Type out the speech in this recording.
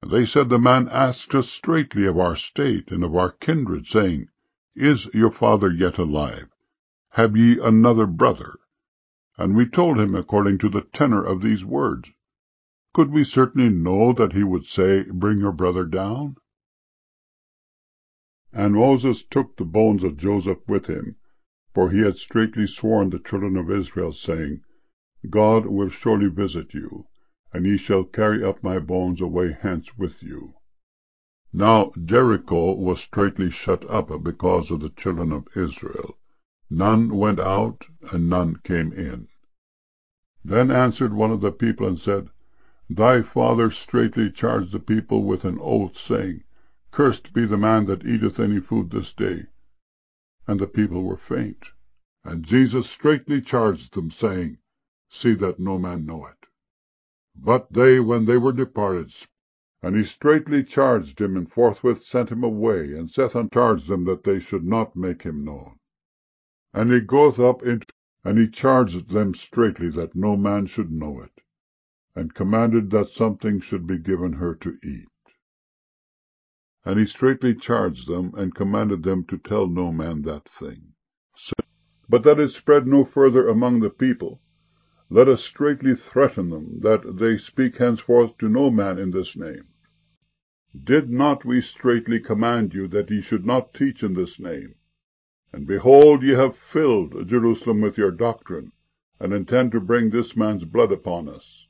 They said, The man asked us straitly of our state and of our kindred, saying, Is your father yet alive? Have ye another brother? And we told him according to the tenor of these words. Could we certainly know that he would say, Bring your brother down? And Moses took the bones of Joseph with him, for he had straitly sworn the children of Israel, saying, God will surely visit you, and ye shall carry up my bones away hence with you. Now Jericho was straitly shut up because of the children of Israel. None went out, and none came in. Then answered one of the people, and said, Thy father straitly charged the people with an oath, saying, Cursed be the man that eateth any food this day. And the people were faint. And Jesus straitly charged them, saying, See that no man know it. But they, when they were departed, and he straitly charged him, and forthwith sent him away, and saith and charged them that they should not make him known. And he goeth up into, and he charged them straitly that no man should know it, and commanded that something should be given her to eat. And he straitly charged them, and commanded them to tell no man that thing. But that it spread no further among the people, let us straitly threaten them, that they speak henceforth to no man in this name. Did not we straitly command you that ye should not teach in this name? And behold, ye have filled Jerusalem with your doctrine, and intend to bring this man's blood upon us.